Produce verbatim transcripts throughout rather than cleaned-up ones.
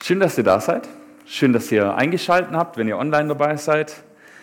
Schön, dass ihr da seid. Schön, dass ihr eingeschaltet habt, wenn ihr online dabei seid.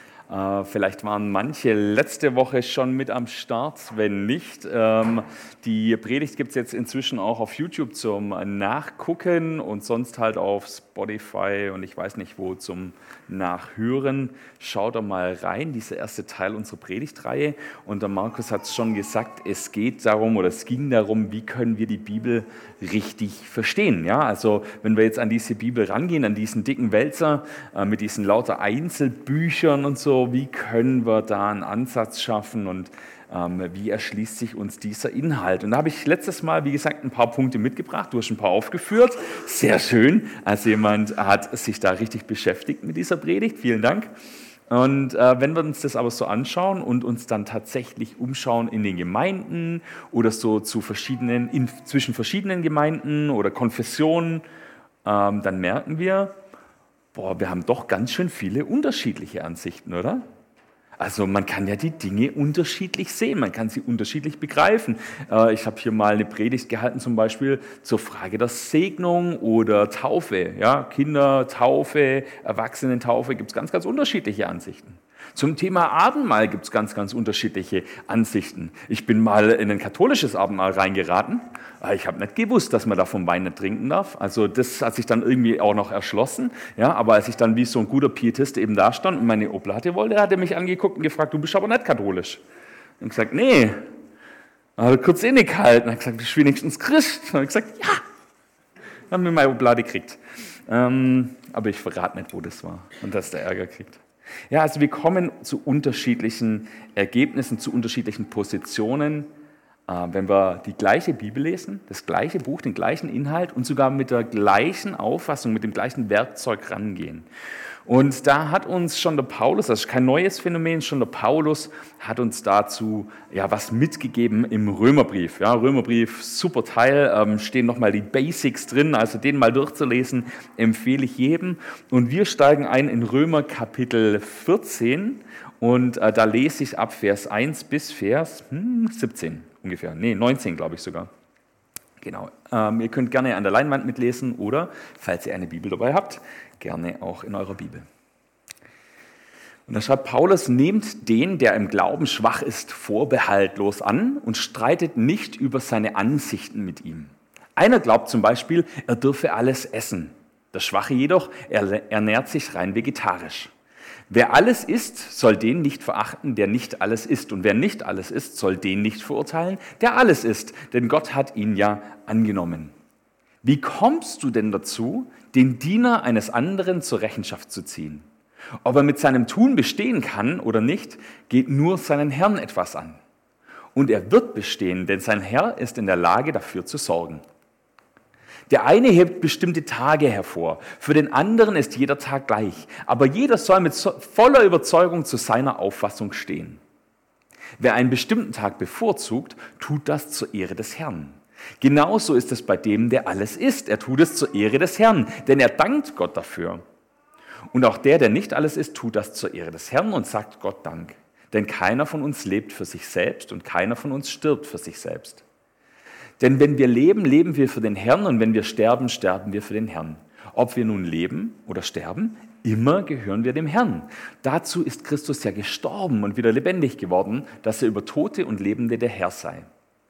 Äh, vielleicht waren manche letzte Woche schon mit am Start. Wenn nicht, ähm, die Predigt gibt es jetzt inzwischen auch auf YouTube zum Nachgucken und sonst halt auf Spotify und ich weiß nicht wo zum Nachhören. Schaut da mal rein, dieser erste Teil unserer Predigtreihe. Und der Markus hat es schon gesagt, es geht darum oder es ging darum, wie können wir die Bibel richtig verstehen. Ja, also wenn wir jetzt an diese Bibel rangehen, an diesen dicken Wälzer äh, mit diesen lauter Einzelbüchern und so, wie können wir da einen Ansatz schaffen und ähm, wie erschließt sich uns dieser Inhalt? Und da habe ich letztes Mal, wie gesagt, ein paar Punkte mitgebracht. Du hast ein paar aufgeführt. Sehr schön. Also jemand hat sich da richtig beschäftigt mit dieser Predigt. Vielen Dank. Und äh, wenn wir uns das aber so anschauen und uns dann tatsächlich umschauen in den Gemeinden oder so zu verschiedenen, in, zwischen verschiedenen Gemeinden oder Konfessionen, ähm, dann merken wir, boah, wir haben doch ganz schön viele unterschiedliche Ansichten, oder? Also man kann ja die Dinge unterschiedlich sehen, man kann sie unterschiedlich begreifen. Äh, ich habe hier mal eine Predigt gehalten, zum Beispiel zur Frage der Segnung oder Taufe. Ja, Kindertaufe, Erwachsenentaufe, gibt es ganz, ganz unterschiedliche Ansichten. Zum Thema Abendmahl gibt es ganz, ganz unterschiedliche Ansichten. Ich bin mal in ein katholisches Abendmahl reingeraten. Ich habe nicht gewusst, dass man davon Wein nicht trinken darf. Also das hat sich dann irgendwie auch noch erschlossen. Ja, aber als ich dann wie so ein guter Pietist eben da stand und meine Oblate wollte, hat er mich angeguckt und gefragt, du bist aber nicht katholisch. Und ich gesagt, nee. Dann hat er kurz innegehalten und hat gesagt, bist du wenigstens Christ? Und ich gesagt, ja. Dann haben wir meine Oblate gekriegt. Ähm, aber ich verrate nicht, wo das war und dass der Ärger kriegt. Ja, also wir kommen zu unterschiedlichen Ergebnissen, zu unterschiedlichen Positionen, äh, wenn wir die gleiche Bibel lesen, das gleiche Buch, den gleichen Inhalt und sogar mit der gleichen Auffassung, mit dem gleichen Werkzeug rangehen. Und da hat uns schon der Paulus, das ist kein neues Phänomen, schon der Paulus hat uns dazu ja was mitgegeben im Römerbrief. Ja, Römerbrief, super Teil, ähm, stehen nochmal die Basics drin, also den mal durchzulesen, empfehle ich jedem. Und wir steigen ein in Römer Kapitel vierzehn und äh, da lese ich ab Vers eins bis Vers hm, siebzehn ungefähr, nee, neunzehn glaube ich sogar. Genau, ähm, ihr könnt gerne an der Leinwand mitlesen oder, falls ihr eine Bibel dabei habt, gerne auch in eurer Bibel. Und da schreibt Paulus, nehmt den, der im Glauben schwach ist, vorbehaltlos an und streitet nicht über seine Ansichten mit ihm. Einer glaubt zum Beispiel, er dürfe alles essen. Der Schwache jedoch, er ernährt sich rein vegetarisch. Wer alles isst, soll den nicht verachten, der nicht alles isst. Und wer nicht alles isst, soll den nicht verurteilen, der alles isst. Denn Gott hat ihn ja angenommen. Wie kommst du denn dazu, den Diener eines anderen zur Rechenschaft zu ziehen? Ob er mit seinem Tun bestehen kann oder nicht, geht nur seinen Herrn etwas an. Und er wird bestehen, denn sein Herr ist in der Lage, dafür zu sorgen. Der eine hebt bestimmte Tage hervor, für den anderen ist jeder Tag gleich, aber jeder soll mit voller Überzeugung zu seiner Auffassung stehen. Wer einen bestimmten Tag bevorzugt, tut das zur Ehre des Herrn. Genauso ist es bei dem, der alles isst. Er tut es zur Ehre des Herrn, denn er dankt Gott dafür. Und auch der, der nicht alles isst, tut das zur Ehre des Herrn und sagt Gott Dank. Denn keiner von uns lebt für sich selbst und keiner von uns stirbt für sich selbst. Denn wenn wir leben, leben wir für den Herrn und wenn wir sterben, sterben wir für den Herrn. Ob wir nun leben oder sterben, immer gehören wir dem Herrn. Dazu ist Christus ja gestorben und wieder lebendig geworden, dass er über Tote und Lebende der Herr sei.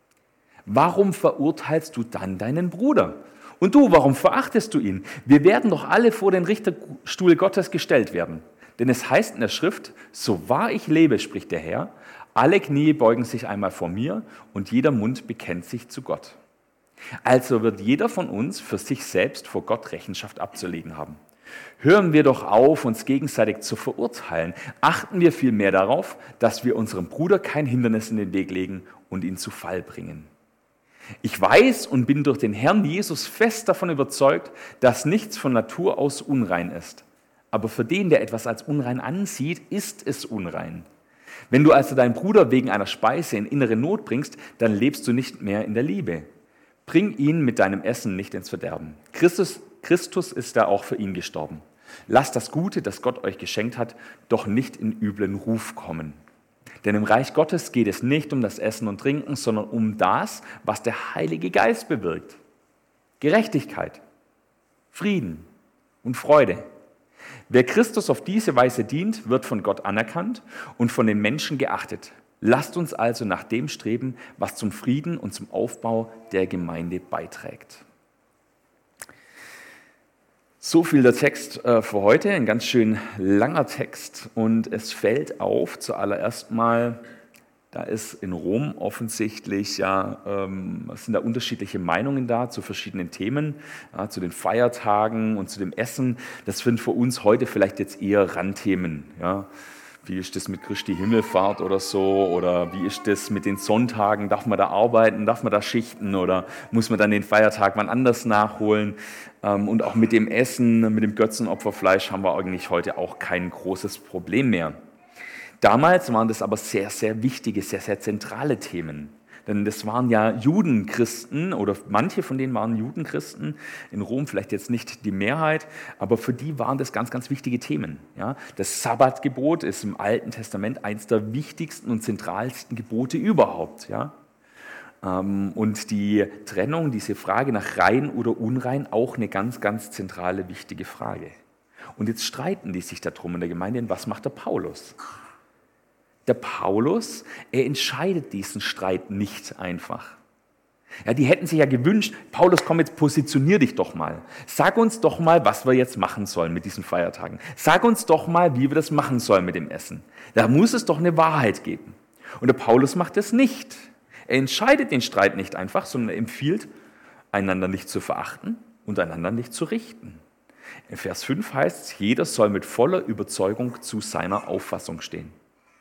Warum verurteilst du dann deinen Bruder? Und du, warum verachtest du ihn? Wir werden doch alle vor den Richterstuhl Gottes gestellt werden. Denn es heißt in der Schrift, so wahr ich lebe, spricht der Herr, alle Knie beugen sich einmal vor mir und jeder Mund bekennt sich zu Gott. Also wird jeder von uns für sich selbst vor Gott Rechenschaft abzulegen haben. Hören wir doch auf, uns gegenseitig zu verurteilen. Achten wir vielmehr darauf, dass wir unserem Bruder kein Hindernis in den Weg legen und ihn zu Fall bringen. Ich weiß und bin durch den Herrn Jesus fest davon überzeugt, dass nichts von Natur aus unrein ist. Aber für den, der etwas als unrein ansieht, ist es unrein. Wenn du also deinen Bruder wegen einer Speise in innere Not bringst, dann lebst du nicht mehr in der Liebe. Bring ihn mit deinem Essen nicht ins Verderben. Christus, Christus ist da auch für ihn gestorben. Lasst das Gute, das Gott euch geschenkt hat, doch nicht in üblen Ruf kommen. Denn im Reich Gottes geht es nicht um das Essen und Trinken, sondern um das, was der Heilige Geist bewirkt. Gerechtigkeit, Frieden, und Freude. Wer Christus auf diese Weise dient, wird von Gott anerkannt und von den Menschen geachtet. Lasst uns also nach dem streben, was zum Frieden und zum Aufbau der Gemeinde beiträgt. So viel der Text äh, für heute, ein ganz schön langer Text, und es fällt auf zuallererst mal, da ist in Rom offensichtlich, ja, ähm, sind da unterschiedliche Meinungen da zu verschiedenen Themen, ja, zu den Feiertagen und zu dem Essen. Das sind für uns heute vielleicht jetzt eher Randthemen. Ja. Wie ist das mit Christi Himmelfahrt oder so? Oder wie ist das mit den Sonntagen? Darf man da arbeiten? Darf man da schichten? Oder muss man dann den Feiertag wann anders nachholen? Und auch mit dem Essen, mit dem Götzenopferfleisch haben wir eigentlich heute auch kein großes Problem mehr. Damals waren das aber sehr, sehr wichtige, sehr, sehr zentrale Themen. Denn das waren ja Judenchristen, oder manche von denen waren Judenchristen, in Rom vielleicht jetzt nicht die Mehrheit, aber für die waren das ganz, ganz wichtige Themen. Ja, das Sabbatgebot ist im Alten Testament eines der wichtigsten und zentralsten Gebote überhaupt. Ja. Und die Trennung, diese Frage nach rein oder unrein, auch eine ganz, ganz zentrale, wichtige Frage. Und jetzt streiten die sich darum in der Gemeinde, was macht der Paulus? Der Paulus, er entscheidet diesen Streit nicht einfach. Ja, die hätten sich ja gewünscht, Paulus, komm jetzt, positionier dich doch mal. Sag uns doch mal, was wir jetzt machen sollen mit diesen Feiertagen. Sag uns doch mal, wie wir das machen sollen mit dem Essen. Da muss es doch eine Wahrheit geben. Und der Paulus macht das nicht. Er entscheidet den Streit nicht einfach, sondern er empfiehlt, einander nicht zu verachten und einander nicht zu richten. In Vers fünf heißt es, jeder soll mit voller Überzeugung zu seiner Auffassung stehen.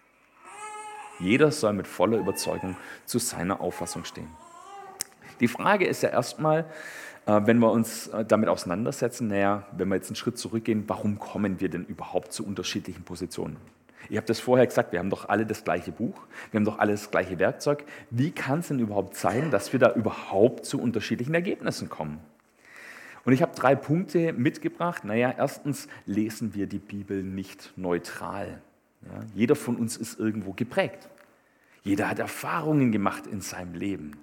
Jeder soll mit voller Überzeugung zu seiner Auffassung stehen. Die Frage ist ja erstmal, wenn wir uns damit auseinandersetzen, naja, wenn wir jetzt einen Schritt zurückgehen, warum kommen wir denn überhaupt zu unterschiedlichen Positionen? Ich habe das vorher gesagt, wir haben doch alle das gleiche Buch, wir haben doch alle das gleiche Werkzeug. Wie kann es denn überhaupt sein, dass wir da überhaupt zu unterschiedlichen Ergebnissen kommen? Und ich habe drei Punkte mitgebracht. Naja, erstens lesen wir die Bibel nicht neutral. Ja, jeder von uns ist irgendwo geprägt. Jeder hat Erfahrungen gemacht in seinem Leben.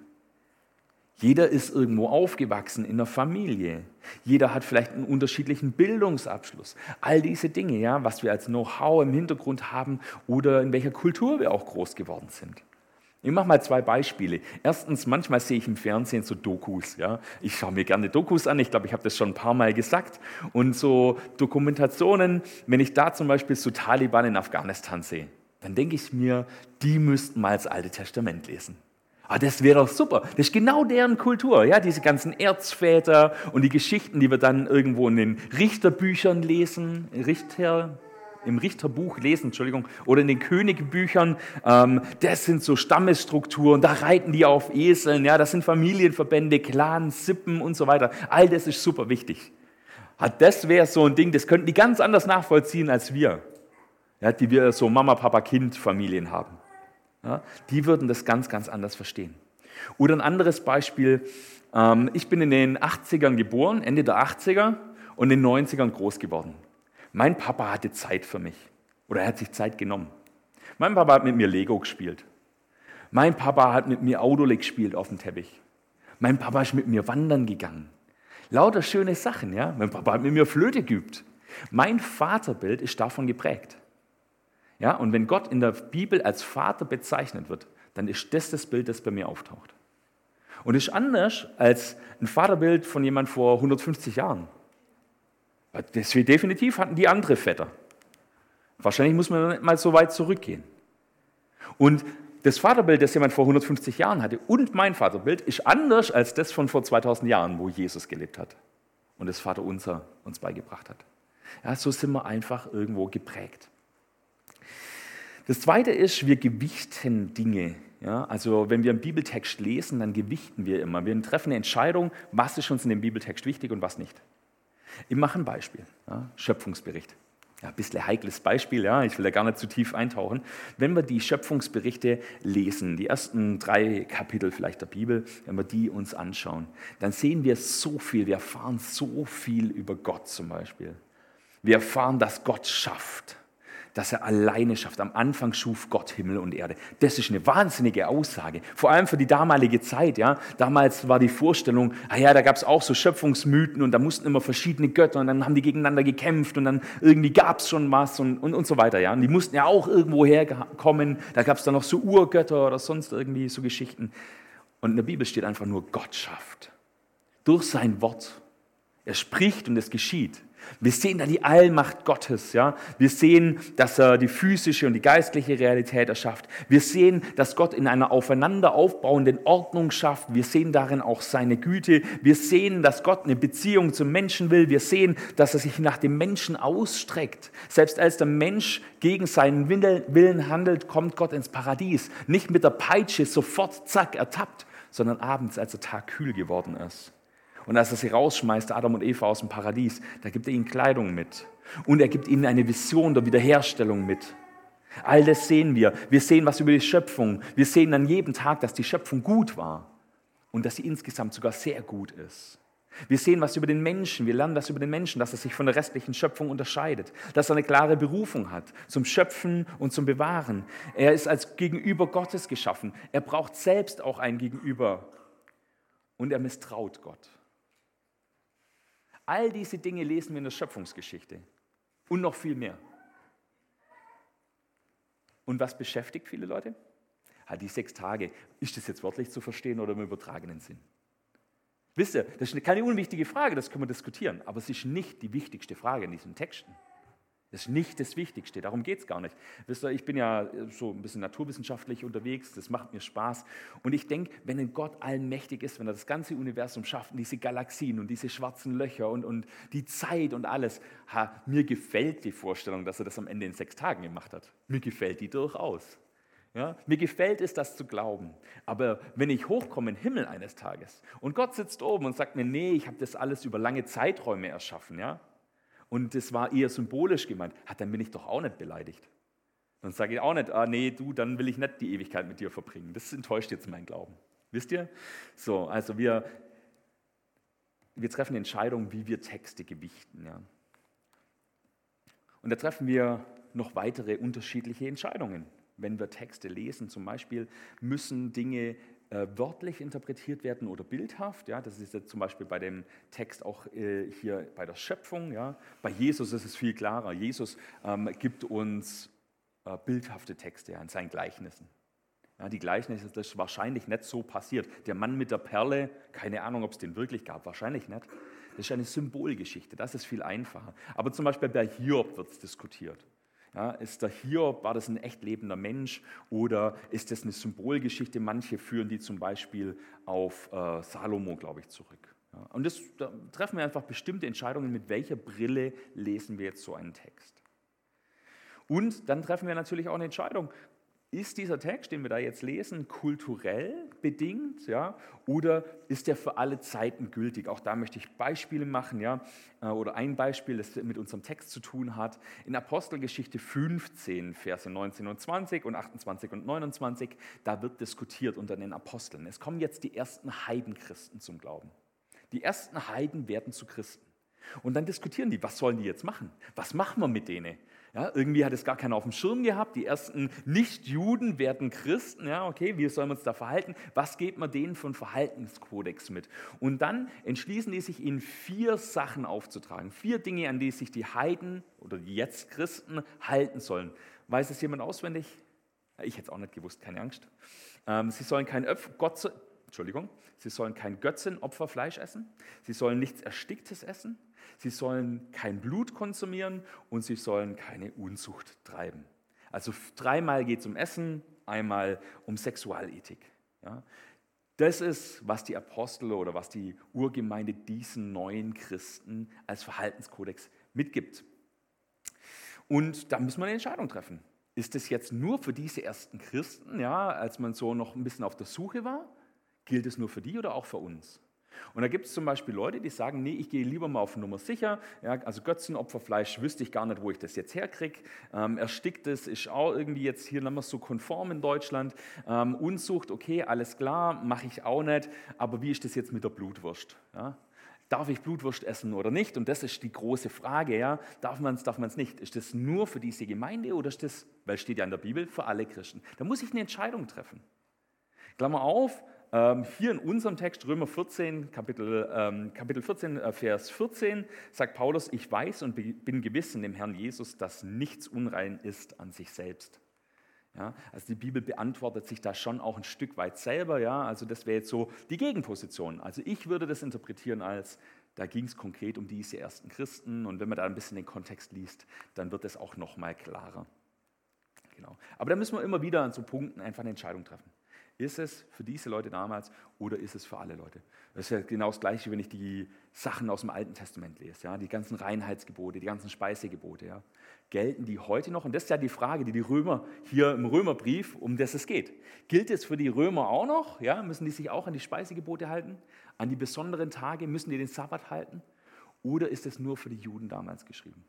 Jeder ist irgendwo aufgewachsen in einer Familie. Jeder hat vielleicht einen unterschiedlichen Bildungsabschluss. All diese Dinge, ja, was wir als Know-how im Hintergrund haben oder in welcher Kultur wir auch groß geworden sind. Ich mache mal zwei Beispiele. Erstens, manchmal sehe ich im Fernsehen so Dokus. Ja. Ich schaue mir gerne Dokus an, ich glaube, ich habe das schon ein paar Mal gesagt. Und so Dokumentationen, wenn ich da zum Beispiel so Taliban in Afghanistan sehe, dann denke ich mir, die müssten mal das Alte Testament lesen. Ah, das wäre doch super. Das ist genau deren Kultur. Ja, diese ganzen Erzväter und die Geschichten, die wir dann irgendwo in den Richterbüchern lesen, Richter, im Richterbuch lesen, Entschuldigung, oder in den Königebüchern. Ähm, das sind so Stammesstrukturen, da reiten die auf Eseln, ja, das sind Familienverbände, Clans, Sippen und so weiter. All das ist super wichtig. Das wäre so ein Ding, das könnten die ganz anders nachvollziehen als wir, ja, die wir so Mama, Papa, Kind Familien haben. Ja, die würden das ganz, ganz anders verstehen. Oder ein anderes Beispiel, ähm, ich bin in den achtzigern geboren, Ende der achtziger, und in den neunzigern groß geworden. Mein Papa hatte Zeit für mich, oder er hat sich Zeit genommen. Mein Papa hat mit mir Lego gespielt. Mein Papa hat mit mir Autole gespielt auf dem Teppich. Mein Papa ist mit mir wandern gegangen. Lauter schöne Sachen, ja. Mein Papa hat mit mir Flöte geübt. Mein Vaterbild ist davon geprägt. Ja, und wenn Gott in der Bibel als Vater bezeichnet wird, dann ist das das Bild, das bei mir auftaucht. Und ist anders als ein Vaterbild von jemand vor hundertfünfzig Jahren. Das definitiv hatten die andere Väter. Wahrscheinlich muss man nicht mal so weit zurückgehen. Und das Vaterbild, das jemand vor hundertfünfzig Jahren hatte, und mein Vaterbild, ist anders als das von vor zweitausend Jahren, wo Jesus gelebt hat und das Vaterunser uns beigebracht hat. Ja, so sind wir einfach irgendwo geprägt. Das Zweite ist, wir gewichten Dinge. Ja, also wenn wir einen Bibeltext lesen, dann gewichten wir immer. Wir treffen eine Entscheidung, was ist uns in dem Bibeltext wichtig und was nicht. Ich mache ein Beispiel, ja, Schöpfungsbericht. Ja, ein bisschen heikles Beispiel, ja, ich will da gar nicht zu tief eintauchen. Wenn wir die Schöpfungsberichte lesen, die ersten drei Kapitel vielleicht der Bibel, wenn wir die uns anschauen, dann sehen wir so viel, wir erfahren so viel über Gott zum Beispiel. Wir erfahren, dass Gott schafft. dass er alleine schafft. Am Anfang schuf Gott Himmel und Erde. Das ist eine wahnsinnige Aussage, vor allem für die damalige Zeit. Ja. Damals war die Vorstellung, ah ja, da gab es auch so Schöpfungsmythen und da mussten immer verschiedene Götter und dann haben die gegeneinander gekämpft und dann irgendwie gab es schon was und, und, und so weiter. Ja. Und die mussten ja auch irgendwo herkommen, da gab es dann noch so Urgötter oder sonst irgendwie so Geschichten. Und in der Bibel steht einfach nur, Gott schafft. Durch sein Wort. Er spricht und es geschieht. Wir sehen da die Allmacht Gottes. Ja? Wir sehen, dass er die physische und die geistliche Realität erschafft. Wir sehen, dass Gott in einer aufeinander aufbauenden Ordnung schafft. Wir sehen darin auch seine Güte. Wir sehen, dass Gott eine Beziehung zum Menschen will. Wir sehen, dass er sich nach dem Menschen ausstreckt. Selbst als der Mensch gegen seinen Willen handelt, kommt Gott ins Paradies. Nicht mit der Peitsche sofort, zack, ertappt, sondern abends, als der Tag kühl geworden ist. Und als er sie rausschmeißt, Adam und Eva aus dem Paradies, da gibt er ihnen Kleidung mit. Und er gibt ihnen eine Vision der Wiederherstellung mit. All das sehen wir. Wir sehen was über die Schöpfung. Wir sehen an jedem Tag, dass die Schöpfung gut war. Und dass sie insgesamt sogar sehr gut ist. Wir sehen was über den Menschen. Wir lernen was über den Menschen, dass er sich von der restlichen Schöpfung unterscheidet. Dass er eine klare Berufung hat zum Schöpfen und zum Bewahren. Er ist als Gegenüber Gottes geschaffen. Er braucht selbst auch ein Gegenüber. Und er misstraut Gott. All diese Dinge lesen wir in der Schöpfungsgeschichte und noch viel mehr. Und was beschäftigt viele Leute? Halt die sechs Tage. Ist das jetzt wörtlich zu verstehen oder im übertragenen Sinn? Wisst ihr, das ist keine unwichtige Frage, das können wir diskutieren, aber es ist nicht die wichtigste Frage in diesen Texten. Das ist nicht das Wichtigste, darum geht es gar nicht. Wisst ihr, ich bin ja so ein bisschen naturwissenschaftlich unterwegs, das macht mir Spaß. Und ich denke, wenn ein Gott allmächtig ist, wenn er das ganze Universum schafft und diese Galaxien und diese schwarzen Löcher und, und die Zeit und alles, ha, mir gefällt die Vorstellung, dass er das am Ende in sechs Tagen gemacht hat. Mir gefällt die durchaus. Ja, mir gefällt es, das zu glauben. Aber wenn ich hochkomme in den Himmel eines Tages und Gott sitzt oben und sagt mir, nee, ich habe das alles über lange Zeiträume erschaffen, ja, und das war eher symbolisch gemeint, dann bin ich doch auch nicht beleidigt. Dann sage ich auch nicht, ah nee, du, dann will ich nicht die Ewigkeit mit dir verbringen. Das enttäuscht jetzt mein Glauben. Wisst ihr? So, also wir, wir treffen Entscheidungen, wie wir Texte gewichten. Ja. Und da treffen wir noch weitere unterschiedliche Entscheidungen. Wenn wir Texte lesen, zum Beispiel, müssen Dinge äh, wörtlich interpretiert werden oder bildhaft. Ja, das ist jetzt zum Beispiel bei dem Text auch äh, hier bei der Schöpfung. Ja. Bei Jesus ist es viel klarer. Jesus ähm, gibt uns äh, bildhafte Texte ja, in seinen Gleichnissen. Ja, die Gleichnisse, das ist wahrscheinlich nicht so passiert. Der Mann mit der Perle, keine Ahnung, ob es den wirklich gab, wahrscheinlich nicht. Das ist eine Symbolgeschichte, das ist viel einfacher. Aber zum Beispiel bei Hiob wird es diskutiert. Ja, ist der Hiob, war das ein echt lebender Mensch oder ist das eine Symbolgeschichte? Manche führen die zum Beispiel auf äh, Salomo, glaube ich, zurück. Ja, und das, da treffen wir einfach bestimmte Entscheidungen, mit welcher Brille lesen wir jetzt so einen Text. Und dann treffen wir natürlich auch eine Entscheidung, ist dieser Text, den wir da jetzt lesen, kulturell bedingt, ja, oder ist der für alle Zeiten gültig? Auch da möchte ich Beispiele machen, ja, oder ein Beispiel, das mit unserem Text zu tun hat. In Apostelgeschichte fünfzehn, Verse neunzehn und zwanzig und achtundzwanzig und neunundzwanzig, da wird diskutiert unter den Aposteln. Es kommen jetzt die ersten Heidenchristen zum Glauben. Die ersten Heiden werden zu Christen. Und dann diskutieren die, was sollen die jetzt machen? Was machen wir mit denen? Ja, irgendwie hat es gar keiner auf dem Schirm gehabt. Die ersten Nicht-Juden werden Christen. Ja, okay, wie sollen wir uns da verhalten? Was gibt man denen für einen Verhaltenskodex mit? Und dann entschließen die sich, ihnen vier Sachen aufzutragen. Vier Dinge, an die sich die Heiden oder die jetzt Christen halten sollen. Weiß es jemand auswendig? Ich hätte es auch nicht gewusst, keine Angst. Ähm, sie sollen kein Öpf- Gott, Entschuldigung, sie sollen kein Götzenopferfleisch essen. Sie sollen nichts Ersticktes essen. Sie sollen kein Blut konsumieren und sie sollen keine Unzucht treiben. Also dreimal geht es um Essen, einmal um Sexualethik. Ja. Das ist, was die Apostel oder was die Urgemeinde diesen neuen Christen als Verhaltenskodex mitgibt. Und da müssen wir eine Entscheidung treffen. Ist das jetzt nur für diese ersten Christen, ja, als man so noch ein bisschen auf der Suche war? Gilt es nur für die oder auch für uns? Und da gibt es zum Beispiel Leute, die sagen, nee, ich gehe lieber mal auf Nummer sicher. Ja, also Götzenopferfleisch wüsste ich gar nicht, wo ich das jetzt herkriege. Ähm, Ersticktes ist auch irgendwie jetzt hier nicht mehr so konform in Deutschland. Ähm, Unzucht, okay, alles klar, mache ich auch nicht. Aber wie ist das jetzt mit der Blutwurst? Ja? Darf ich Blutwurst essen oder nicht? Und das ist die große Frage, ja. Darf man es, darf man es nicht? Ist das nur für diese Gemeinde oder ist das, weil es steht ja in der Bibel, für alle Christen? Da muss ich eine Entscheidung treffen. Klammer auf, ähm, hier in unserem Text, Römer vierzehn, Kapitel, ähm, Kapitel vierzehn, äh, Vers vierzehn, sagt Paulus, ich weiß und bin gewiss in dem Herrn Jesus, dass nichts unrein ist an sich selbst. Ja, also die Bibel beantwortet sich da schon auch ein Stück weit selber. Ja, also das wäre jetzt so die Gegenposition. Also ich würde das interpretieren als, da ging es konkret um diese ersten Christen. Und wenn man da ein bisschen den Kontext liest, dann wird es auch noch mal klarer. Genau. Aber da müssen wir immer wieder an so Punkten einfach eine Entscheidung treffen. Ist es für diese Leute damals oder ist es für alle Leute? Das ist ja genau das Gleiche, wenn ich die Sachen aus dem Alten Testament lese. Ja? Die ganzen Reinheitsgebote, die ganzen Speisegebote. Ja? Gelten die heute noch? Und das ist ja die Frage, die die Römer hier im Römerbrief, um das es geht. Gilt es für die Römer auch noch? Ja? Müssen die sich auch an die Speisegebote halten? An die besonderen Tage? Müssen die den Sabbat halten? Oder ist es nur für die Juden damals geschrieben?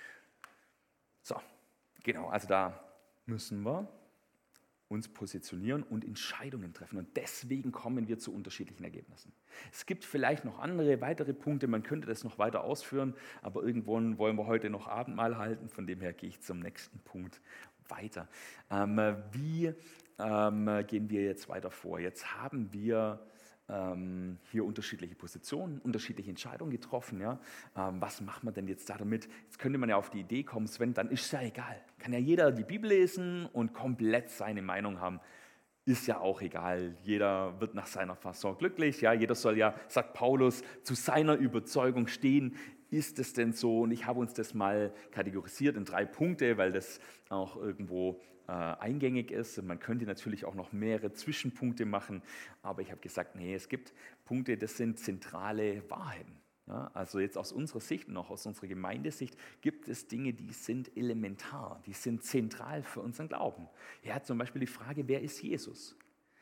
So, genau, also da müssen wir uns positionieren und Entscheidungen treffen. Und deswegen kommen wir zu unterschiedlichen Ergebnissen. Es gibt vielleicht noch andere, weitere Punkte, man könnte das noch weiter ausführen, aber irgendwann wollen wir heute noch Abendmahl halten, von dem her gehe ich zum nächsten Punkt weiter. Ähm, wie ähm, gehen wir jetzt weiter vor? Jetzt haben wir ähm, hier unterschiedliche Positionen, unterschiedliche Entscheidungen getroffen. Ja? Ähm, was macht man denn jetzt da damit? Jetzt könnte man ja auf die Idee kommen, Sven, dann ist es ja egal. Kann ja jeder die Bibel lesen und komplett seine Meinung haben. Ist ja auch egal. Jeder wird nach seiner Fasson glücklich. Ja? Jeder soll ja, sagt Paulus, zu seiner Überzeugung stehen. Ist es denn so? Und ich habe uns das mal kategorisiert in drei Punkte, weil das auch irgendwo äh, eingängig ist. Und man könnte natürlich auch noch mehrere Zwischenpunkte machen, aber ich habe gesagt, nee, es gibt Punkte, das sind zentrale Wahrheiten. Ja, also jetzt aus unserer Sicht und auch aus unserer Gemeindesicht gibt es Dinge, die sind elementar, die sind zentral für unseren Glauben. Ja, zum Beispiel die Frage, wer ist Jesus?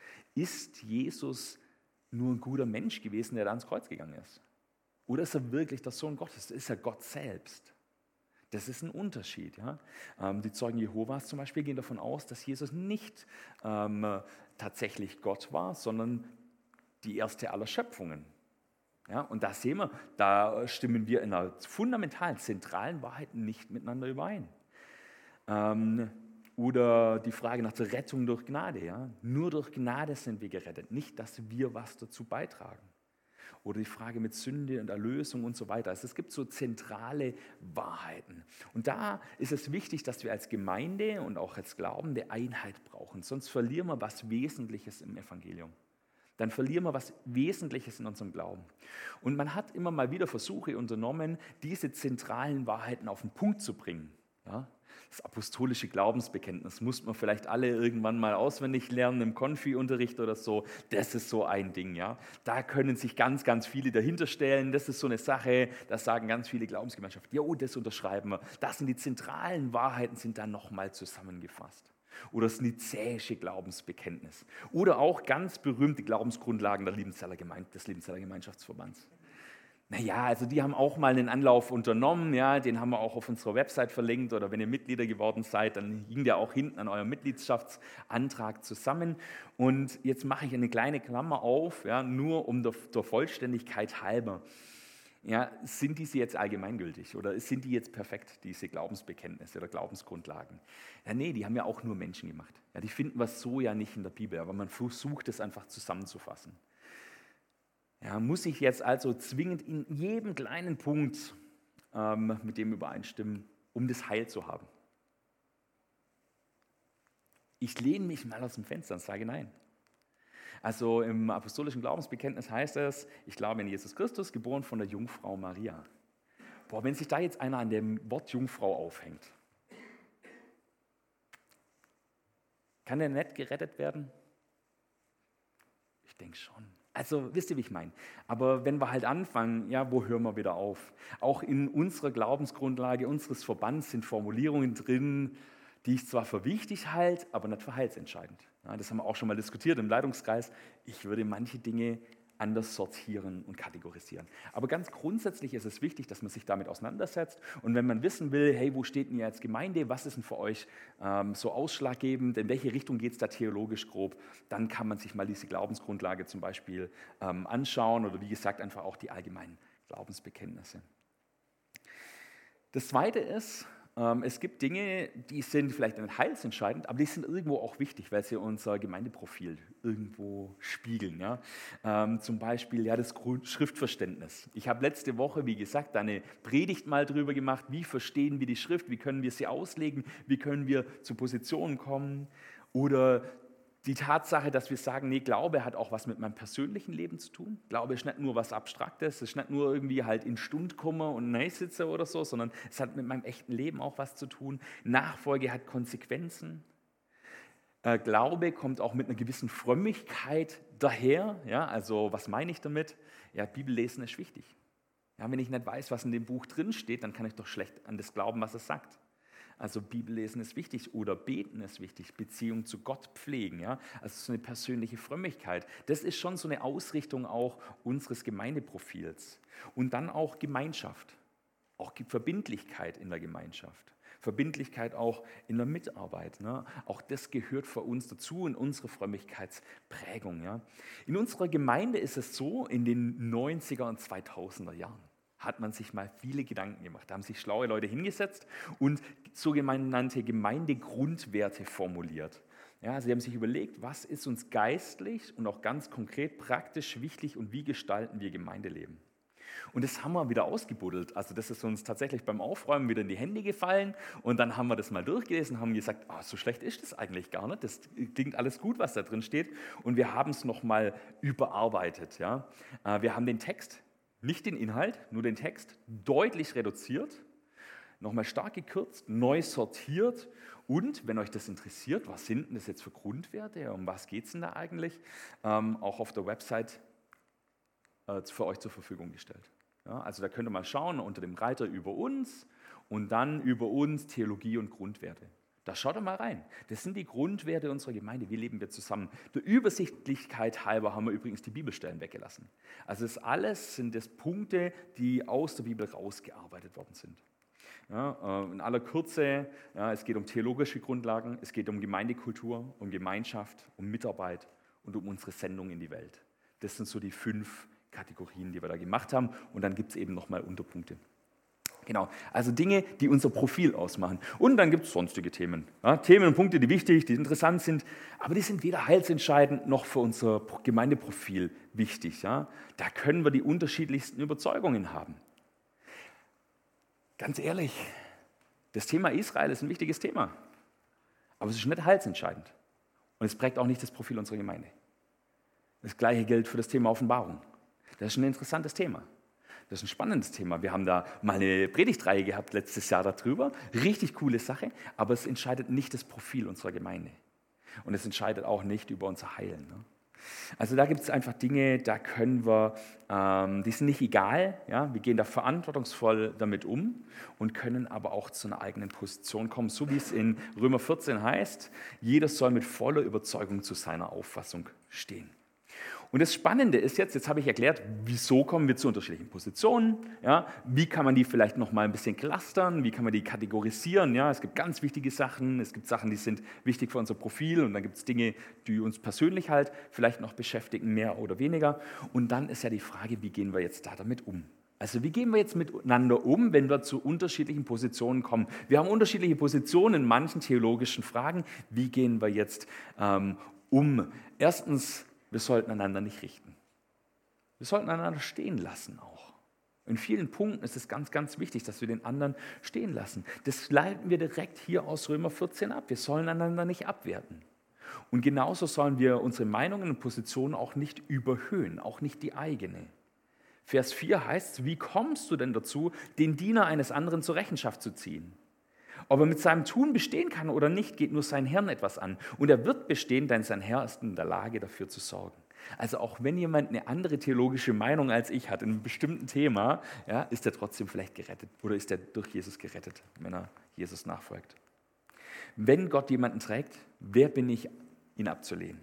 Ist Jesus nur ein guter Mensch gewesen, der da ans Kreuz gegangen ist? Oder ist er wirklich der Sohn Gottes? Ist er Gott selbst? Das ist ein Unterschied. Ja? Ähm, die Zeugen Jehovas zum Beispiel gehen davon aus, dass Jesus nicht ähm, tatsächlich Gott war, sondern die erste aller Schöpfungen. Ja? Und da sehen wir, da stimmen wir in einer fundamentalen, zentralen Wahrheit nicht miteinander überein. Ähm, oder die Frage nach der Rettung durch Gnade. Ja? Nur durch Gnade sind wir gerettet, nicht, dass wir was dazu beitragen. Oder die Frage mit Sünde und Erlösung und so weiter. Also es gibt so zentrale Wahrheiten. Und da ist es wichtig, dass wir als Gemeinde und auch als Glaubende Einheit brauchen. Sonst verlieren wir was Wesentliches im Evangelium. Dann verlieren wir was Wesentliches in unserem Glauben. Und man hat immer mal wieder Versuche unternommen, diese zentralen Wahrheiten auf den Punkt zu bringen. Ja? Das apostolische Glaubensbekenntnis muss man vielleicht alle irgendwann mal auswendig lernen im Konfi-Unterricht oder so. Das ist so ein Ding, ja. Da können sich ganz, ganz viele dahinter stellen. Das ist so eine Sache, das sagen ganz viele Glaubensgemeinschaften. Ja, oh, das unterschreiben wir. Das sind die zentralen Wahrheiten, sind dann nochmal zusammengefasst. Oder das nizäische Glaubensbekenntnis. Oder auch ganz berühmte Glaubensgrundlagen der Liebenzeller Gemeinde, des Liebenzeller Gemeinschaftsverbands. Naja, also die haben auch mal einen Anlauf unternommen, ja, den haben wir auch auf unserer Website verlinkt oder wenn ihr Mitglieder geworden seid, dann hing der auch hinten an eurem Mitgliedschaftsantrag zusammen. Und jetzt mache ich eine kleine Klammer auf, ja, nur um der, der Vollständigkeit halber. Ja, sind diese jetzt allgemeingültig oder sind die jetzt perfekt, diese Glaubensbekenntnisse oder Glaubensgrundlagen? Ja, nee, die haben ja auch nur Menschen gemacht. Ja, die finden wir so ja nicht in der Bibel, aber man versucht es einfach zusammenzufassen. Ja, muss ich jetzt also zwingend in jedem kleinen Punkt ähm, mit dem übereinstimmen, um das Heil zu haben? Ich lehne mich mal aus dem Fenster und sage nein. Also im apostolischen Glaubensbekenntnis heißt es, ich glaube in Jesus Christus, geboren von der Jungfrau Maria. Boah, wenn sich da jetzt einer an dem Wort Jungfrau aufhängt, kann der nicht gerettet werden? Ich denke schon. Also wisst ihr, wie ich meine? Aber wenn wir halt anfangen, ja, wo hören wir wieder auf? Auch in unserer Glaubensgrundlage unseres Verbands sind Formulierungen drin, die ich zwar für wichtig halte, aber nicht für heilsentscheidend. Ja, das haben wir auch schon mal diskutiert im Leitungskreis. Ich würde manche Dinge anders sortieren und kategorisieren. Aber ganz grundsätzlich ist es wichtig, dass man sich damit auseinandersetzt. Und wenn man wissen will, hey, wo steht denn ihr als Gemeinde, was ist denn für euch ähm, so ausschlaggebend, in welche Richtung geht es da theologisch grob, dann kann man sich mal diese Glaubensgrundlage zum Beispiel ähm, anschauen oder wie gesagt einfach auch die allgemeinen Glaubensbekenntnisse. Das Zweite ist, ähm, es gibt Dinge, die sind vielleicht nicht heilsentscheidend, aber die sind irgendwo auch wichtig, weil sie unser Gemeindeprofil irgendwo spiegeln. Ja? Ähm, zum Beispiel ja, das Grund- Schriftverständnis. Ich habe letzte Woche, wie gesagt, eine Predigt mal drüber gemacht, wie verstehen wir die Schrift, wie können wir sie auslegen, wie können wir zu Positionen kommen. Oder die Tatsache, dass wir sagen, nee, Glaube hat auch was mit meinem persönlichen Leben zu tun. Glaube ist nicht nur was Abstraktes, es ist nicht nur irgendwie halt in Stund komme und nein sitze oder so, sondern es hat mit meinem echten Leben auch was zu tun. Nachfolge hat Konsequenzen. Äh, Glaube kommt auch mit einer gewissen Frömmigkeit daher. Ja, also was meine ich damit? Ja, Bibellesen ist wichtig. Ja, wenn ich nicht weiß, was in dem Buch drin steht, dann kann ich doch schlecht an das glauben, was es sagt. Also Bibellesen ist wichtig oder Beten ist wichtig, Beziehung zu Gott pflegen, ja? Also so eine persönliche Frömmigkeit. Das ist schon so eine Ausrichtung auch unseres Gemeindeprofils. Und dann auch Gemeinschaft, auch die Verbindlichkeit in der Gemeinschaft. Verbindlichkeit auch in der Mitarbeit. Ne? Auch das gehört für uns dazu in unsere Frömmigkeitsprägung. Ja? In unserer Gemeinde ist es so, in den neunziger und zweitausender Jahren hat man sich mal viele Gedanken gemacht. Da haben sich schlaue Leute hingesetzt und sogenannte Gemeindegrundwerte formuliert. Ja, sie haben sich überlegt, was ist uns geistlich und auch ganz konkret praktisch wichtig und wie gestalten wir Gemeindeleben. Und das haben wir wieder ausgebuddelt. Also das ist uns tatsächlich beim Aufräumen wieder in die Hände gefallen und dann haben wir das mal durchgelesen und haben gesagt, oh, so schlecht ist das eigentlich gar nicht. Das klingt alles gut, was da drin steht. Und wir haben es nochmal überarbeitet. Ja. Wir haben den Text, nicht den Inhalt, nur den Text, deutlich reduziert, nochmal stark gekürzt, neu sortiert und, wenn euch das interessiert, was sind denn das jetzt für Grundwerte, um was geht es denn da eigentlich, ähm, auch auf der Website äh, für euch zur Verfügung gestellt. Ja, also da könnt ihr mal schauen unter dem Reiter über uns und dann über uns Theologie und Grundwerte. Da schaut ihr mal rein. Das sind die Grundwerte unserer Gemeinde. Wie leben wir zusammen? Der Übersichtlichkeit halber haben wir übrigens die Bibelstellen weggelassen. Also das alles sind das Punkte, die aus der Bibel rausgearbeitet worden sind. Ja, in aller Kürze, ja, es geht um theologische Grundlagen, es geht um Gemeindekultur, um Gemeinschaft, um Mitarbeit und um unsere Sendung in die Welt. Das sind so die fünf Kategorien, die wir da gemacht haben. Und dann gibt es eben nochmal Unterpunkte. Genau, also Dinge, die unser Profil ausmachen. Und dann gibt es sonstige Themen. Ja, Themen und Punkte, die wichtig, die interessant sind, aber die sind weder heilsentscheidend noch für unser Gemeindeprofil wichtig. Ja. Da können wir die unterschiedlichsten Überzeugungen haben. Ganz ehrlich, das Thema Israel ist ein wichtiges Thema, aber es ist nicht heilsentscheidend. Und es prägt auch nicht das Profil unserer Gemeinde. Das Gleiche gilt für das Thema Offenbarung. Das ist ein interessantes Thema. Das ist ein spannendes Thema. Wir haben da mal eine Predigtreihe gehabt letztes Jahr darüber. Richtig coole Sache, aber es entscheidet nicht das Profil unserer Gemeinde. Und es entscheidet auch nicht über unser Heilen. Ne? Also da gibt es einfach Dinge, da können wir, ähm, die sind nicht egal. Ja? Wir gehen da verantwortungsvoll damit um und können aber auch zu einer eigenen Position kommen. So wie es in Römer vierzehn heißt, jeder soll mit voller Überzeugung zu seiner Auffassung stehen. Und das Spannende ist jetzt, jetzt habe ich erklärt, wieso kommen wir zu unterschiedlichen Positionen, ja, wie kann man die vielleicht noch mal ein bisschen clustern, wie kann man die kategorisieren, ja, es gibt ganz wichtige Sachen, es gibt Sachen, die sind wichtig für unser Profil und dann gibt es Dinge, die uns persönlich halt vielleicht noch beschäftigen, mehr oder weniger. Und dann ist ja die Frage, wie gehen wir jetzt da damit um? Also wie gehen wir jetzt miteinander um, wenn wir zu unterschiedlichen Positionen kommen? Wir haben unterschiedliche Positionen in manchen theologischen Fragen. Wie gehen wir jetzt ähm, um? Erstens, wir sollten einander nicht richten. Wir sollten einander stehen lassen auch. In vielen Punkten ist es ganz, ganz wichtig, dass wir den anderen stehen lassen. Das leiten wir direkt hier aus Römer vierzehn ab. Wir sollen einander nicht abwerten. Und genauso sollen wir unsere Meinungen und Positionen auch nicht überhöhen, auch nicht die eigene. Vers vier heißt, wie kommst du denn dazu, den Diener eines anderen zur Rechenschaft zu ziehen? Ob er mit seinem Tun bestehen kann oder nicht, geht nur seinen Herrn etwas an. Und er wird bestehen, denn sein Herr ist in der Lage, dafür zu sorgen. Also auch wenn jemand eine andere theologische Meinung als ich hat in einem bestimmten Thema, ja, ist er trotzdem vielleicht gerettet oder ist er durch Jesus gerettet, wenn er Jesus nachfolgt. Wenn Gott jemanden trägt, wer bin ich, ihn abzulehnen?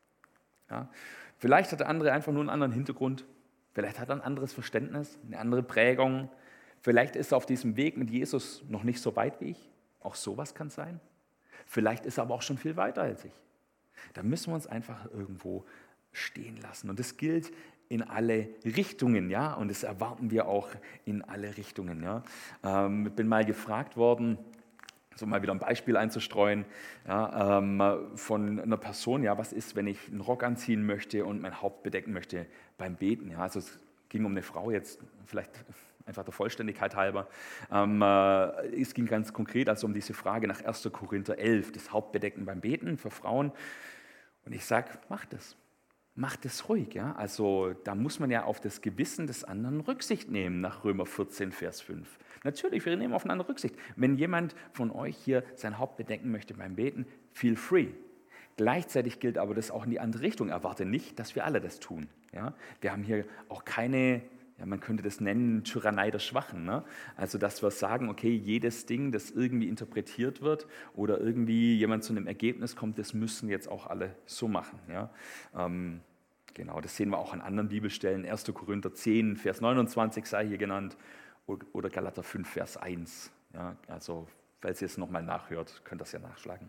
Ja, vielleicht hat der andere einfach nur einen anderen Hintergrund, vielleicht hat er ein anderes Verständnis, eine andere Prägung, vielleicht ist er auf diesem Weg mit Jesus noch nicht so weit wie ich. Auch sowas kann sein. Vielleicht ist er aber auch schon viel weiter als ich. Da müssen wir uns einfach irgendwo stehen lassen. Und das gilt in alle Richtungen, ja, und das erwarten wir auch in alle Richtungen, ja. Ähm, ich bin mal gefragt worden, so mal wieder ein Beispiel einzustreuen, ja, ähm, von einer Person, ja, was ist, wenn ich einen Rock anziehen möchte und mein Haupt bedecken möchte beim Beten, ja, also es ging um eine Frau jetzt, vielleicht einfach der Vollständigkeit halber, ähm, äh, es ging ganz konkret also um diese Frage nach erster Korinther elf, das Hauptbedecken beim Beten für Frauen, und ich sage, mach das. Macht es ruhig, ja. Also da muss man ja auf das Gewissen des anderen Rücksicht nehmen, nach Römer vierzehn, Vers fünf. Natürlich, wir nehmen aufeinander Rücksicht. Wenn jemand von euch hier sein Haupt bedecken möchte beim Beten, feel free. Gleichzeitig gilt aber das auch in die andere Richtung. Erwarte nicht, dass wir alle das tun. Ja? Wir haben hier auch keine, ja, man könnte das nennen, Tyrannei der Schwachen. Ne? Also, dass wir sagen, okay, jedes Ding, das irgendwie interpretiert wird oder irgendwie jemand zu einem Ergebnis kommt, das müssen jetzt auch alle so machen. Ja? Ähm, genau, das sehen wir auch an anderen Bibelstellen. erster Korinther zehn, Vers neunundzwanzig sei hier genannt oder Galater fünf, Vers eins. Ja? Also, falls ihr es nochmal nachhört, könnt ihr das ja nachschlagen.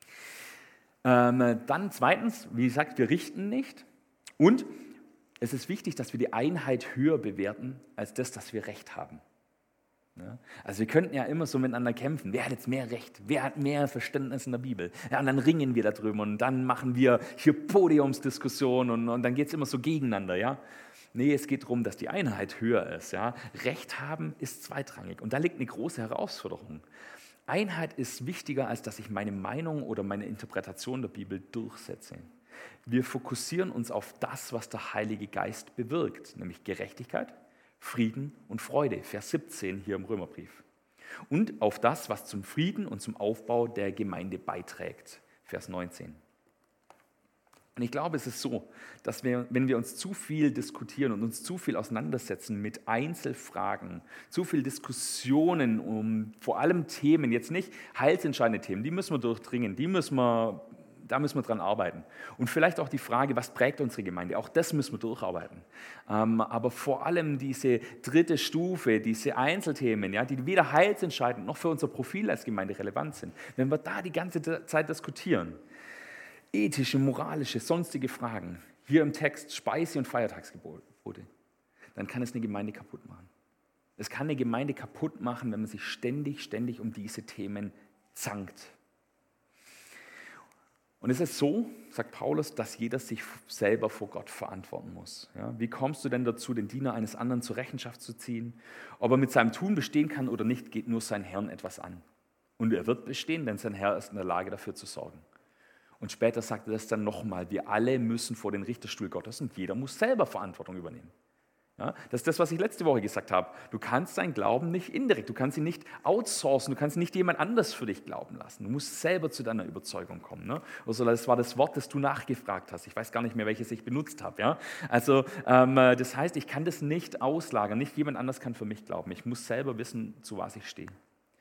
Ähm, dann zweitens, wie gesagt, wir richten nicht und es ist wichtig, dass wir die Einheit höher bewerten, als das, dass wir Recht haben. Ja? Also wir könnten ja immer so miteinander kämpfen. Wer hat jetzt mehr Recht? Wer hat mehr Verständnis in der Bibel? Ja, und dann ringen wir darüber und dann machen wir hier Podiumsdiskussionen und, und dann geht es immer so gegeneinander. Ja? Nee, es geht darum, dass die Einheit höher ist. Ja? Recht haben ist zweitrangig und da liegt eine große Herausforderung. Einheit ist wichtiger, als dass ich meine Meinung oder meine Interpretation der Bibel durchsetze. Wir fokussieren uns auf das, was der Heilige Geist bewirkt, nämlich Gerechtigkeit, Frieden und Freude, Vers siebzehn hier im Römerbrief. Und auf das, was zum Frieden und zum Aufbau der Gemeinde beiträgt, Vers neunzehn. Und ich glaube, es ist so, dass wir, wenn wir uns zu viel diskutieren und uns zu viel auseinandersetzen mit Einzelfragen, zu viel Diskussionen um vor allem Themen, jetzt nicht heilsentscheidende Themen, die müssen wir durchdringen, die müssen wir, da müssen wir dran arbeiten. Und vielleicht auch die Frage, was prägt unsere Gemeinde, auch das müssen wir durcharbeiten. Ähm, aber vor allem diese dritte Stufe, diese Einzelthemen, ja, die weder heilsentscheidend noch für unser Profil als Gemeinde relevant sind, wenn wir da die ganze Zeit diskutieren, ethische, moralische, sonstige Fragen, hier im Text Speise- und Feiertagsgebote, dann kann es eine Gemeinde kaputt machen. Es kann eine Gemeinde kaputt machen, wenn man sich ständig, ständig um diese Themen zankt. Und es ist so, sagt Paulus, dass jeder sich selber vor Gott verantworten muss. Ja, wie kommst du denn dazu, den Diener eines anderen zur Rechenschaft zu ziehen? Ob er mit seinem Tun bestehen kann oder nicht, geht nur sein Herrn etwas an. Und er wird bestehen, denn sein Herr ist in der Lage, dafür zu sorgen. Und später sagt er das dann nochmal, wir alle müssen vor den Richterstuhl Gottes und jeder muss selber Verantwortung übernehmen. Ja, das ist das, was ich letzte Woche gesagt habe. Du kannst deinen Glauben nicht indirekt, du kannst ihn nicht outsourcen, du kannst nicht jemand anders für dich glauben lassen. Du musst selber zu deiner Überzeugung kommen. Ne? Also das war das Wort, das du nachgefragt hast. Ich weiß gar nicht mehr, welches ich benutzt habe. Ja? Also ähm, das heißt, ich kann das nicht auslagern, nicht jemand anders kann für mich glauben. Ich muss selber wissen, zu was ich stehe.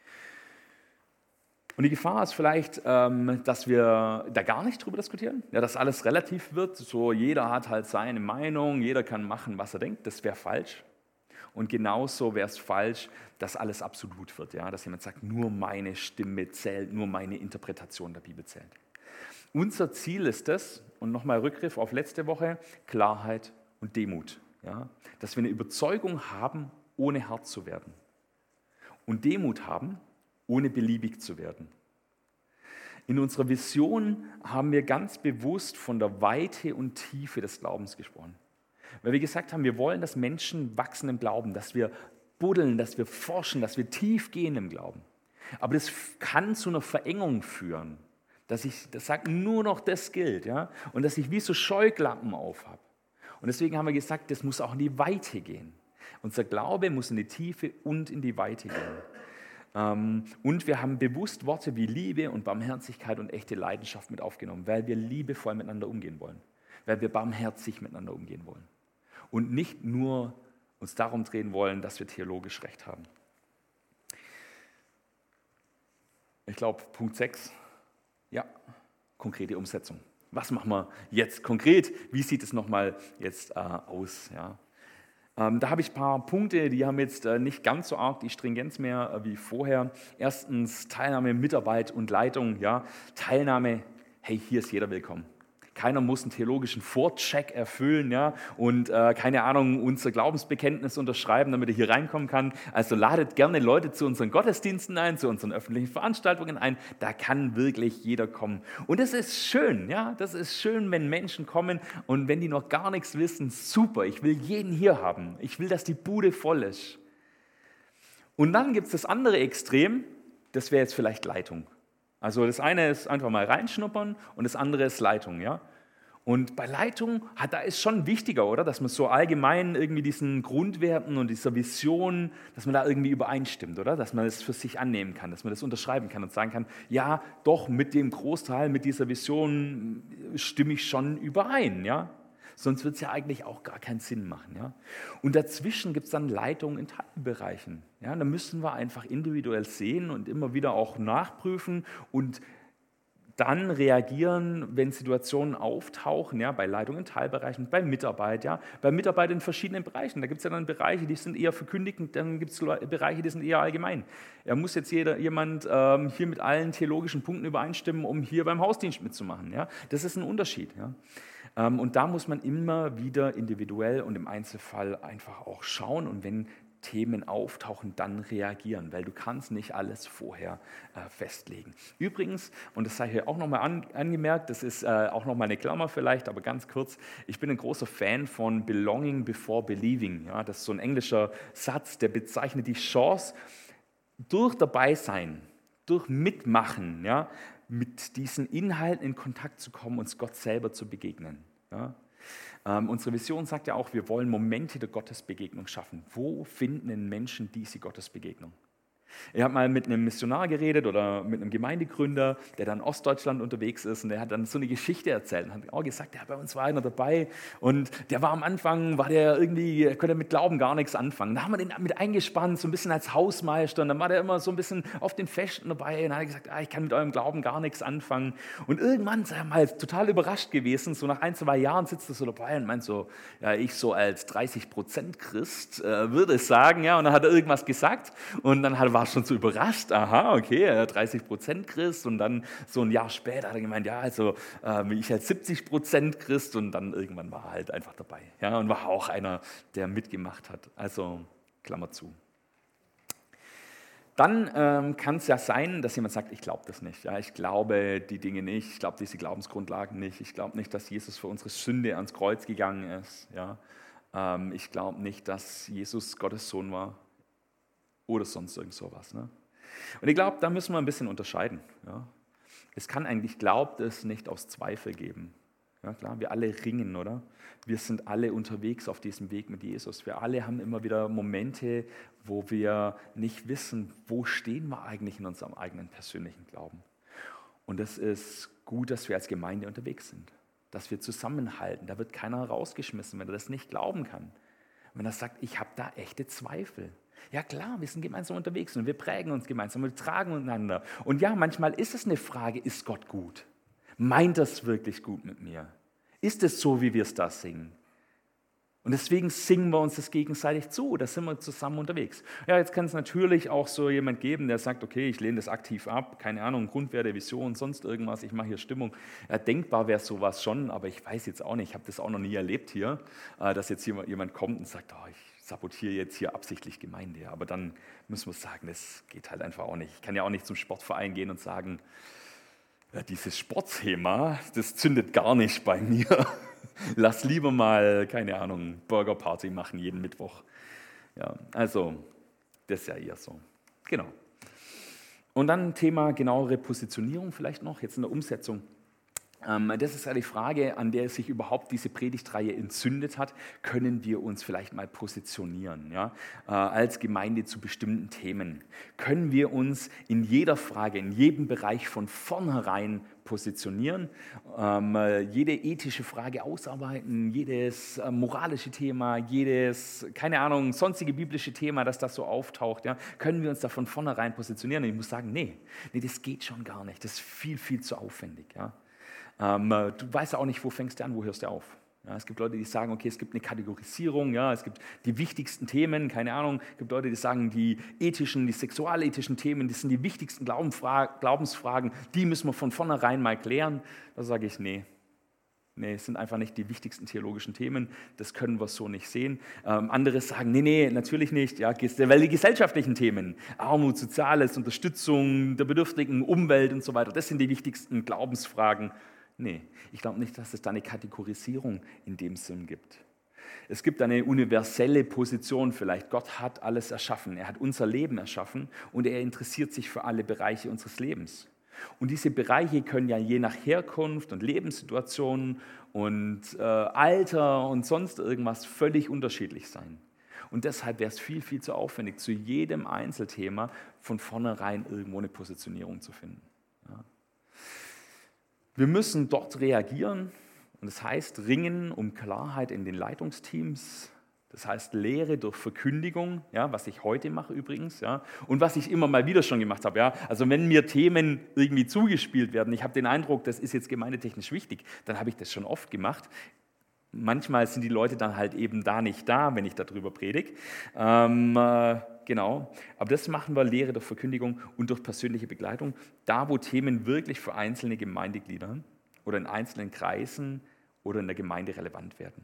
Und die Gefahr ist vielleicht, ähm, dass wir da gar nicht drüber diskutieren, ja, dass alles relativ wird, so jeder hat halt seine Meinung, jeder kann machen, was er denkt, das wäre falsch. Und genauso wäre es falsch, dass alles absolut wird, ja, dass jemand sagt, nur meine Stimme zählt, nur meine Interpretation der Bibel zählt. Unser Ziel ist es, und nochmal Rückgriff auf letzte Woche, Klarheit und Demut, ja, dass wir eine Überzeugung haben, ohne hart zu werden. Und Demut haben, ohne beliebig zu werden. In unserer Vision haben wir ganz bewusst von der Weite und Tiefe des Glaubens gesprochen. Weil wir gesagt haben, wir wollen, dass Menschen wachsen im Glauben, dass wir buddeln, dass wir forschen, dass wir tief gehen im Glauben. Aber das kann zu einer Verengung führen, dass ich das sage, nur noch das gilt, ja? Und dass ich wie so Scheuklappen aufhab. Und deswegen haben wir gesagt, das muss auch in die Weite gehen. Unser Glaube muss in die Tiefe und in die Weite gehen. Und wir haben bewusst Worte wie Liebe und Barmherzigkeit und echte Leidenschaft mit aufgenommen, weil wir liebevoll miteinander umgehen wollen, weil wir barmherzig miteinander umgehen wollen und nicht nur uns darum drehen wollen, dass wir theologisch recht haben. Ich glaube, Punkt sechs, ja, konkrete Umsetzung. Was machen wir jetzt konkret? Wie sieht es nochmal jetzt äh, aus? Ja? Ähm, da habe ich ein paar Punkte, die haben jetzt äh, nicht ganz so arg die Stringenz mehr äh, wie vorher. Erstens Teilnahme, Mitarbeit und Leitung. Ja. Teilnahme, hey, hier ist jeder willkommen. Keiner muss einen theologischen Vorcheck erfüllen, ja, und äh, keine Ahnung, unser Glaubensbekenntnis unterschreiben, damit er hier reinkommen kann. Also ladet gerne Leute zu unseren Gottesdiensten ein, zu unseren öffentlichen Veranstaltungen ein. Da kann wirklich jeder kommen. Und das ist schön, ja, das ist schön, wenn Menschen kommen und wenn die noch gar nichts wissen, super, ich will jeden hier haben. Ich will, dass die Bude voll ist. Und dann gibt es das andere Extrem, das wäre jetzt vielleicht Leitung. Also das eine ist einfach mal reinschnuppern und das andere ist Leitung, ja. Und bei Leitung, hat, da ist schon wichtiger, oder? Dass man so allgemein irgendwie diesen Grundwerten und dieser Vision, dass man da irgendwie übereinstimmt, oder? Dass man das für sich annehmen kann, dass man das unterschreiben kann und sagen kann, ja, doch, mit dem Großteil, mit dieser Vision stimme ich schon überein, ja. Sonst wird es ja eigentlich auch gar keinen Sinn machen. Ja? Und dazwischen gibt es dann Leitungen in Teilbereichen. Ja? Da müssen wir einfach individuell sehen und immer wieder auch nachprüfen und dann reagieren, wenn Situationen auftauchen, ja, bei Leitung in Teilbereichen, bei Mitarbeit, ja, bei Mitarbeit in verschiedenen Bereichen. Da gibt es ja dann Bereiche, die sind eher verkündigend, dann gibt es Bereiche, die sind eher allgemein. Er muss jetzt jeder, jemand ähm, hier mit allen theologischen Punkten übereinstimmen, um hier beim Hausdienst mitzumachen. Ja? Das ist ein Unterschied. Ja? Ähm, und da muss man immer wieder individuell und im Einzelfall einfach auch schauen und wenn Themen auftauchen, dann reagieren, weil du kannst nicht alles vorher äh, festlegen. Übrigens, und das sei hier auch nochmal an, angemerkt, das ist äh, auch nochmal eine Klammer vielleicht, aber ganz kurz, ich bin ein großer Fan von Belonging before Believing. Ja, das ist so ein englischer Satz, der bezeichnet die Chance, durch Dabeisein, durch Mitmachen, ja, mit diesen Inhalten in Kontakt zu kommen, uns Gott selber zu begegnen. Ja. Ähm, unsere Vision sagt ja auch, wir wollen Momente der Gottesbegegnung schaffen. Wo finden denn Menschen diese Gottesbegegnung? Ich habe mal mit einem Missionar geredet oder mit einem Gemeindegründer, der dann in Ostdeutschland unterwegs ist und der hat dann so eine Geschichte erzählt und hat auch gesagt, ja, bei uns war einer dabei und der war am Anfang, war der irgendwie, konnte mit Glauben gar nichts anfangen. Da haben wir den mit eingespannt, so ein bisschen als Hausmeister und dann war der immer so ein bisschen auf den Festen dabei und hat gesagt, ah, ich kann mit eurem Glauben gar nichts anfangen. Und irgendwann ist er mal total überrascht gewesen, so nach ein, zwei Jahren sitzt er so dabei und meint so, ja, ich so als dreißig Prozent Christ äh, würde es sagen, ja, und dann hat er irgendwas gesagt und dann hat, war schon so überrascht, aha, okay, dreißig Prozent Christ und dann so ein Jahr später hat er gemeint, ja, also äh, ich als siebzig Prozent Christ und dann irgendwann war er halt einfach dabei, ja, und war auch einer, der mitgemacht hat, also Klammer zu. Dann ähm, kann es ja sein, dass jemand sagt, ich glaube das nicht, ja, ich glaube die Dinge nicht, ich glaube diese Glaubensgrundlagen nicht, ich glaube nicht, dass Jesus für unsere Sünde ans Kreuz gegangen ist, ja, ähm, ich glaube nicht, dass Jesus Gottes Sohn war. Oder sonst irgend sowas. Ne? Und ich glaube, da müssen wir ein bisschen unterscheiden. Ja? Es kann eigentlich, glaubt es, nicht aus Zweifel geben. Ja, klar, wir alle ringen, oder? Wir sind alle unterwegs auf diesem Weg mit Jesus. Wir alle haben immer wieder Momente, wo wir nicht wissen, wo stehen wir eigentlich in unserem eigenen persönlichen Glauben. Und es ist gut, dass wir als Gemeinde unterwegs sind, dass wir zusammenhalten. Da wird keiner rausgeschmissen, wenn er das nicht glauben kann. Wenn er sagt, ich habe da echte Zweifel. Ja klar, wir sind gemeinsam unterwegs und wir prägen uns gemeinsam, wir tragen einander. Und ja, manchmal ist es eine Frage, ist Gott gut? Meint er es wirklich gut mit mir? Ist es so, wie wir es da singen? Und deswegen singen wir uns das gegenseitig zu, da sind wir zusammen unterwegs. Ja, jetzt kann es natürlich auch so jemand geben, der sagt, okay, ich lehne das aktiv ab, keine Ahnung, Grundwerte, Vision, sonst irgendwas, ich mache hier Stimmung. Ja, denkbar wäre sowas schon, aber ich weiß jetzt auch nicht, ich habe das auch noch nie erlebt hier, dass jetzt jemand kommt und sagt, oh, ich sabotiere jetzt hier absichtlich Gemeinde. Aber dann müssen wir sagen, das geht halt einfach auch nicht. Ich kann ja auch nicht zum Sportverein gehen und sagen, ja, dieses Sportthema, das zündet gar nicht bei mir. Lass lieber mal, keine Ahnung, Burgerparty machen jeden Mittwoch. Ja, also, das ist ja eher so. Genau. Und dann Thema genauere Positionierung vielleicht noch, jetzt in der Umsetzung. Das ist ja die Frage, an der sich überhaupt diese Predigtreihe entzündet hat. Können wir uns vielleicht mal positionieren, ja, als Gemeinde zu bestimmten Themen? Können wir uns in jeder Frage, in jedem Bereich von vornherein positionieren, ähm, jede ethische Frage ausarbeiten, jedes äh, moralische Thema, jedes, keine Ahnung, sonstige biblische Thema, das da so auftaucht, ja, können wir uns da von vornherein positionieren? Und ich muss sagen, nee, nee, das geht schon gar nicht. Das ist viel, viel zu aufwendig, ja. Ähm, du weißt ja auch nicht, wo fängst du an, wo hörst du auf. Ja, es gibt Leute, die sagen, okay, es gibt eine Kategorisierung, ja, es gibt die wichtigsten Themen, keine Ahnung. Es gibt Leute, die sagen, die ethischen, die sexualethischen Themen, das sind die wichtigsten Glaubensfragen, die müssen wir von vornherein mal klären. Da sage ich, nee, Nee, es sind einfach nicht die wichtigsten theologischen Themen, das können wir so nicht sehen. Ähm, andere sagen, nee, nee, natürlich nicht, ja, weil die gesellschaftlichen Themen, Armut, Soziales, Unterstützung der Bedürftigen, Umwelt und so weiter, das sind die wichtigsten Glaubensfragen. Nee, ich glaube nicht, dass es da eine Kategorisierung in dem Sinn gibt. Es gibt eine universelle Position vielleicht. Gott hat alles erschaffen, er hat unser Leben erschaffen und er interessiert sich für alle Bereiche unseres Lebens. Und diese Bereiche können ja je nach Herkunft und Lebenssituation und äh, Alter und sonst irgendwas völlig unterschiedlich sein. Und deshalb wäre es viel, viel zu aufwendig, zu jedem Einzelthema von vornherein irgendwo eine Positionierung zu finden. Ja. Wir müssen dort reagieren, und das heißt ringen um Klarheit in den Leitungsteams. Das heißt Lehre durch Verkündigung, ja, was ich heute mache übrigens, ja, und was ich immer mal wieder schon gemacht habe. Ja. Also wenn mir Themen irgendwie zugespielt werden, ich habe den Eindruck, das ist jetzt gemeindetechnisch wichtig, dann habe ich das schon oft gemacht. Manchmal sind die Leute dann halt eben da nicht da, wenn ich darüber predige. Ähm, äh, genau, aber das machen wir, Lehre durch Verkündigung und durch persönliche Begleitung, da wo Themen wirklich für einzelne Gemeindeglieder oder in einzelnen Kreisen oder in der Gemeinde relevant werden.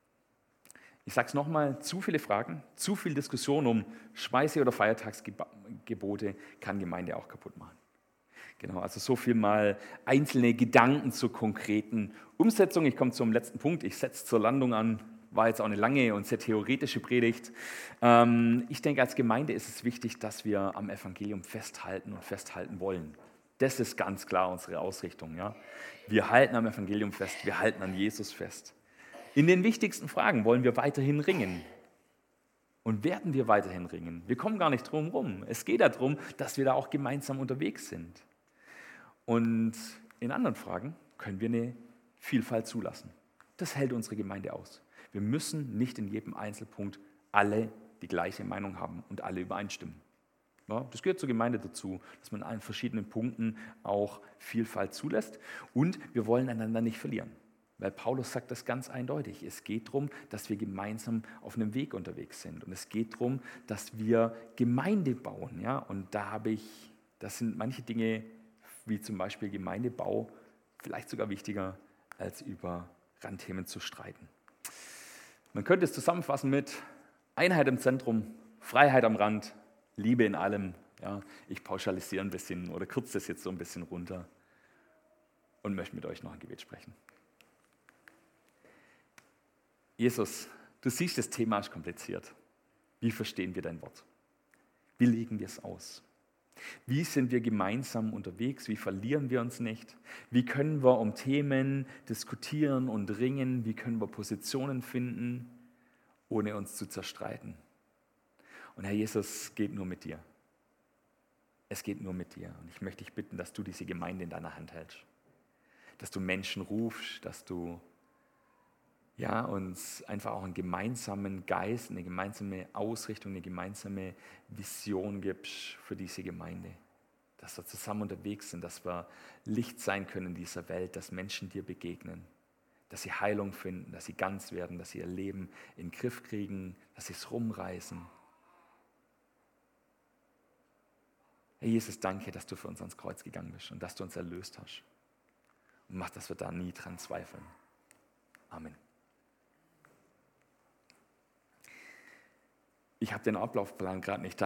Ich sage es nochmal, zu viele Fragen, zu viel Diskussion um Speise- oder Feiertagsgebote kann Gemeinde auch kaputt machen. Genau, also so viel mal einzelne Gedanken zur konkreten Umsetzung. Ich komme zum letzten Punkt, ich setze zur Landung an, war jetzt auch eine lange und sehr theoretische Predigt. Ähm, ich denke, als Gemeinde ist es wichtig, dass wir am Evangelium festhalten und festhalten wollen. Das ist ganz klar unsere Ausrichtung. Ja? Wir halten am Evangelium fest, wir halten an Jesus fest. In den wichtigsten Fragen wollen wir weiterhin ringen. Und werden wir weiterhin ringen. Wir kommen gar nicht drum rum. Es geht darum, dass wir da auch gemeinsam unterwegs sind. Und in anderen Fragen können wir eine Vielfalt zulassen. Das hält unsere Gemeinde aus. Wir müssen nicht in jedem Einzelpunkt alle die gleiche Meinung haben und alle übereinstimmen. Ja, das gehört zur Gemeinde dazu, dass man an verschiedenen Punkten auch Vielfalt zulässt. Und wir wollen einander nicht verlieren. Weil Paulus sagt das ganz eindeutig. Es geht darum, dass wir gemeinsam auf einem Weg unterwegs sind. Und es geht darum, dass wir Gemeinde bauen. Ja? Und da habe ich, das sind manche Dinge, wie zum Beispiel Gemeindebau, vielleicht sogar wichtiger, als über Randthemen zu streiten. Man könnte es zusammenfassen mit Einheit im Zentrum, Freiheit am Rand, Liebe in allem. Ja? Ich pauschalisiere ein bisschen oder kürze das jetzt so ein bisschen runter und möchte mit euch noch ein Gebet sprechen. Jesus, du siehst, das Thema ist kompliziert. Wie verstehen wir dein Wort? Wie legen wir es aus? Wie sind wir gemeinsam unterwegs? Wie verlieren wir uns nicht? Wie können wir um Themen diskutieren und ringen? Wie können wir Positionen finden, ohne uns zu zerstreiten? Und Herr Jesus, es geht nur mit dir. Es geht nur mit dir. Und ich möchte dich bitten, dass du diese Gemeinde in deiner Hand hältst. Dass du Menschen rufst, dass du ja, uns einfach auch einen gemeinsamen Geist, eine gemeinsame Ausrichtung, eine gemeinsame Vision gibst für diese Gemeinde. Dass wir zusammen unterwegs sind, dass wir Licht sein können in dieser Welt, dass Menschen dir begegnen, dass sie Heilung finden, dass sie ganz werden, dass sie ihr Leben in den Griff kriegen, dass sie es rumreißen. Herr Jesus, danke, dass du für uns ans Kreuz gegangen bist und dass du uns erlöst hast. Und mach, dass wir da nie dran zweifeln. Amen. Ich habe den Ablaufplan gerade nicht da.